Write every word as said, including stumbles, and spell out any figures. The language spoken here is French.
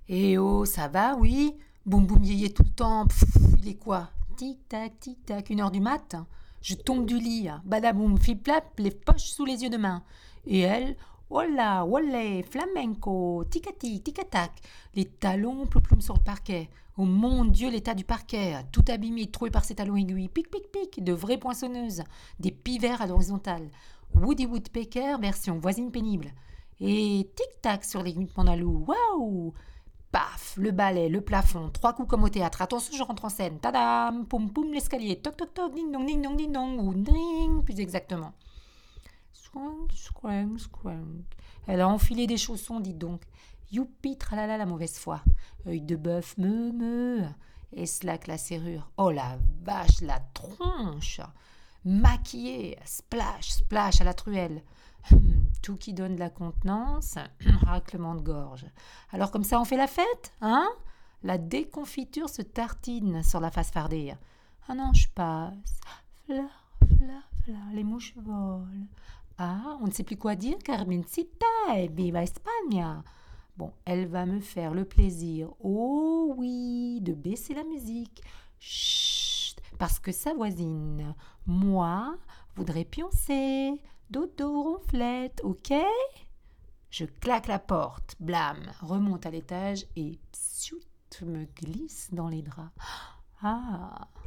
Eh oh, ça va, oui? Boum boum yéyé tout le temps. Pff, il est quoi? Tic-tac, tic-tac, une heure du mat? Je tombe du lit, badaboum, flip-flap, les poches sous les yeux de main. Et elle, voilà, olé, flamenco, tic-tac, tic-tac, les talons plouploum sur le parquet. Oh mon Dieu, l'état du parquet, tout abîmé, troué par ses talons aiguilles, pic, pic, pic, de vraies poinçonneuses, des pivers à l'horizontale. Woody Woodpecker, version voisine pénible. Et tic-tac sur les pandalous, waouh! Paf, le balai, le plafond, trois coups comme au théâtre. Attention, je rentre en scène. Tadam, poum poum, l'escalier. Toc toc toc, ding dong, ding dong, ding dong, ou ding, plus exactement. Squank, squank, squank. Elle a enfilé des chaussons, dites donc. Youpi, tralala, la mauvaise foi. Œil de bœuf, me, me. Et slack la serrure. Oh la vache, la tronche. Maquillée, splash, splash à la truelle. Hum, tout qui donne de la contenance, raclement de gorge. Alors comme ça on fait la fête, hein? La déconfiture se tartine sur la face fardée. Un ange passe, fla, fla, fla, les mouches volent. Ah, on ne sait plus quoi dire, Carmencita et viva España. Bon, elle va me faire le plaisir, oh oui, de baisser la musique. Chut, parce que sa voisine, moi, voudrait pioncer. Dodo, ronflette, ok? Je claque la porte, blâme, remonte à l'étage et psiout, me glisse dans les draps. Ah,